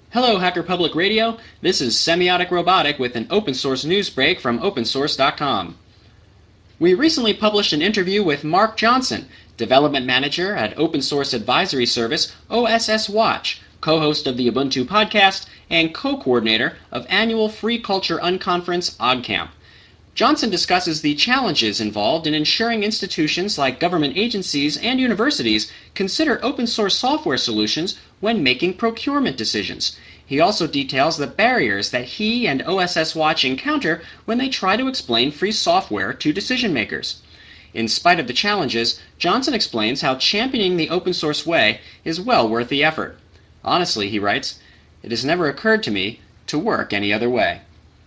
Hello, Hacker Public Radio. This is Semiotic Robotic with an open source news break from opensource.com. We recently published an interview with Mark Johnson, Development Manager at open source advisory service OSS Watch, co-host of the Ubuntu podcast, and co-coordinator of annual Free Culture Unconference OggCamp. Johnson discusses the challenges involved in ensuring institutions like government agencies and universities consider open source software solutions when making procurement decisions. He also details the barriers that he and OSS Watch encounter when they try to explain free software to decision makers. In spite of the challenges, Johnson explains how championing the open source way is well worth the effort. Honestly, he writes, it has never occurred to me to work any other way.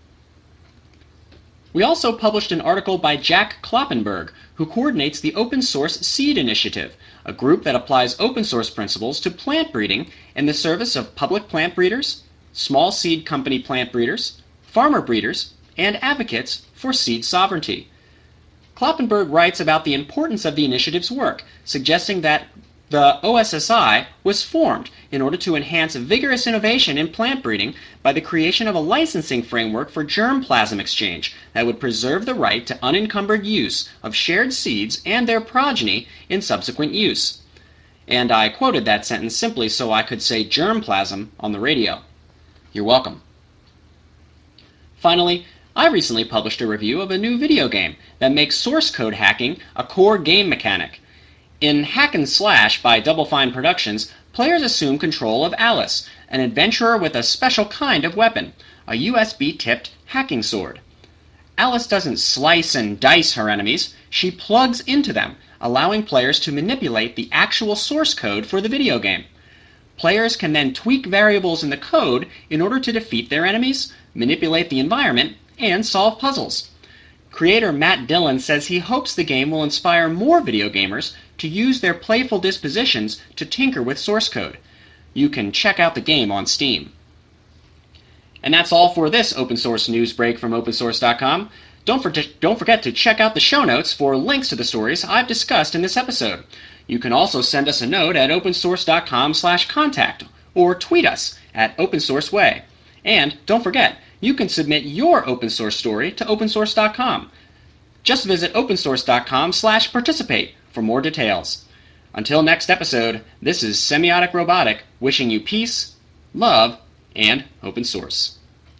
We also published an article by Jack Kloppenberg, who coordinates the Open Source Seed Initiative, a group that applies open source principles to plant breeding in the service of public plant breeders, small seed company plant breeders, farmer breeders, and advocates for seed sovereignty. Kloppenberg writes about the importance of the initiative's work, suggesting that the OSSI was formed in order to enhance vigorous innovation in plant breeding by the creation of a licensing framework for germplasm exchange that would preserve the right to unencumbered use of shared seeds and their progeny in subsequent use. And I quoted that sentence simply so I could say germplasm on the radio. You're welcome. Finally, I recently published a review of a new video game that makes source code hacking a core game mechanic. In Hack and Slash by Double Fine Productions, players assume control of Alice, an adventurer with a special kind of weapon, a USB-tipped hacking sword. Alice doesn't slice and dice her enemies, she plugs into them, allowing players to manipulate the actual source code for the video game. Players can then tweak variables in the code in order to defeat their enemies, manipulate the environment, and solve puzzles. Creator Matt Dillon says he hopes the game will inspire more video gamers to use their playful dispositions to tinker with source code. You can check out the game on Steam. And that's all for this open source news break from opensource.com. Don't forget to check out the show notes for links to the stories I've discussed in this episode. You can also send us a note at opensource.com/contact or tweet us at opensourceway. And don't forget, you can submit your open source story to opensource.com. Just visit opensource.com/participate for more details. Until next episode, this is Semiotic Robotic wishing you peace, love, and open source.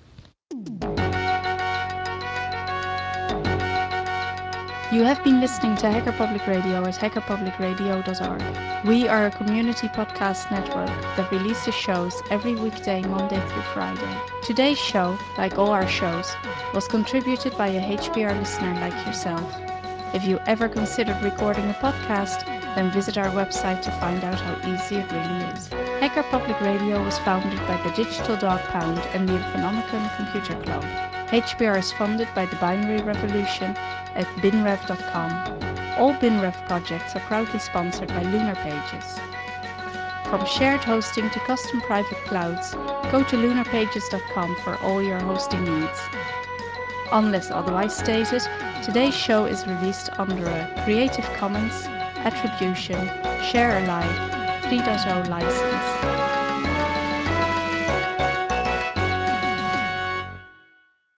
You have been listening to Hacker Public Radio at hackerpublicradio.org. We are a community podcast network that releases shows every weekday, Monday through Friday. Today's show, like all our shows, was contributed by a HPR listener like yourself. If you ever considered recording a podcast, then visit our website to find out how easy it really is. Hacker Public Radio was founded by the Digital Dog Pound and the Infonomicon Computer Club. HPR is funded by the Binary Revolution at binrev.com. All BinRev projects are proudly sponsored by Lunar Pages. From shared hosting to custom private clouds, go to lunarpages.com for all your hosting needs. Unless otherwise stated, today's show is released under a Creative Commons Attribution Share Alike 3.0 license.